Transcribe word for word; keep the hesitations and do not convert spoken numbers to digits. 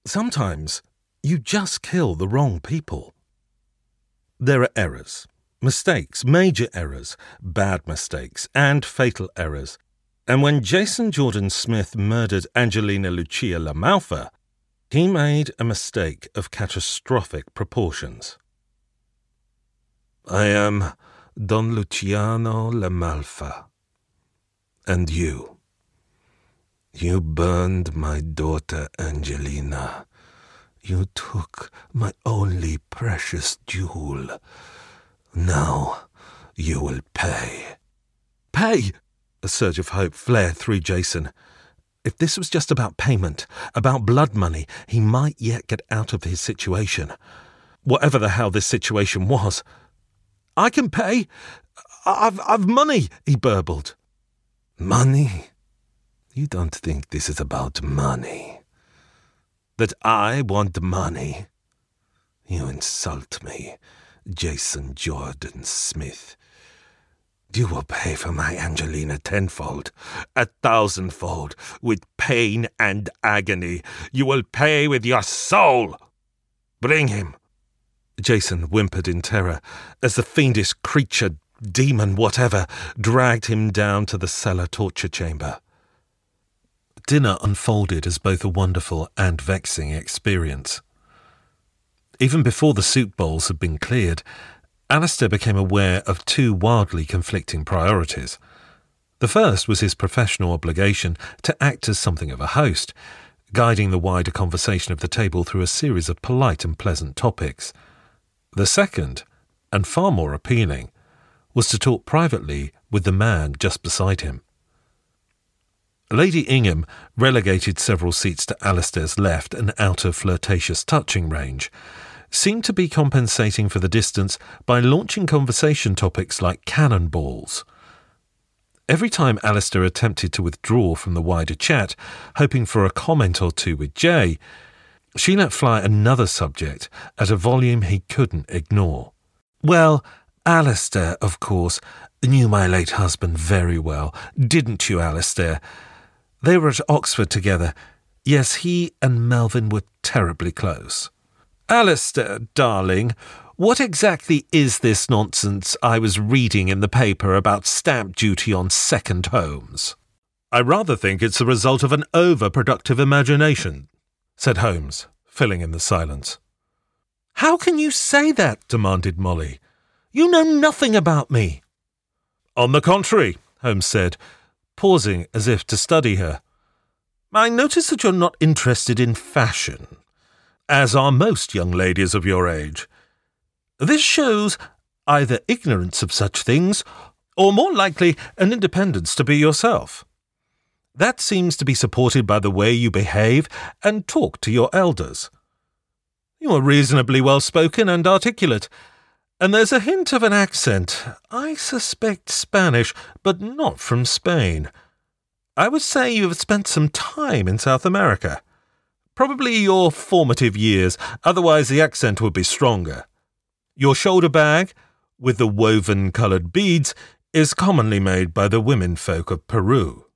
Sometimes you just kill the wrong people. There are errors, mistakes, major errors, bad mistakes, and fatal errors. And when Jason Jordan Smith murdered Angelina Lucia LaMalfa, he made a mistake of catastrophic proportions. I am Don Luciano LaMalfa. And you. You burned my daughter Angelina. You took my only precious jewel. Now you will pay. Pay! A surge of hope flared through Jason. If this was just about payment, about blood money, he might yet get out of his situation. Whatever the hell this situation was. I can pay. I've, I've money, he burbled. Money? You don't think this is about money? That I want money? You insult me, Jason Jordan Smith. You will pay for my Angelina tenfold, a thousandfold, with pain and agony. You will pay with your soul. Bring him. Jason whimpered in terror as the fiendish creature, demon, whatever, dragged him down to the cellar torture chamber. Dinner unfolded as both a wonderful and vexing experience. Even before the soup bowls had been cleared, Alistair became aware of two wildly conflicting priorities. The first was his professional obligation to act as something of a host, guiding the wider conversation of the table through a series of polite and pleasant topics. The second, and far more appealing, was to talk privately with the man just beside him. Lady Ingham relegated several seats to Alistair's left and out of flirtatious touching range, seemed to be compensating for the distance by launching conversation topics like cannonballs. Every time Alistair attempted to withdraw from the wider chat, hoping for a comment or two with Jay, she let fly another subject at a volume he couldn't ignore. Well, Alistair, of course, knew my late husband very well, didn't you, Alistair? They were at Oxford together. Yes, he and Melvin were terribly close. Alistair, darling, what exactly is this nonsense I was reading in the paper about stamp duty on second homes? I rather think it's the result of an overproductive imagination, said Holmes, filling in the silence. How can you say that? Demanded Molly. You know nothing about me. On the contrary, Holmes said, pausing as if to study her. I notice that you're not interested in fashion, as are most young ladies of your age. This shows either ignorance of such things, or more likely an independence to be yourself. That seems to be supported by the way you behave and talk to your elders. You are reasonably well-spoken and articulate, and there's a hint of an accent. I suspect Spanish, but not from Spain. I would say you have spent some time in South America. Probably your formative years, otherwise the accent would be stronger. Your shoulder bag, with the woven coloured beads, is commonly made by the women folk of Peru.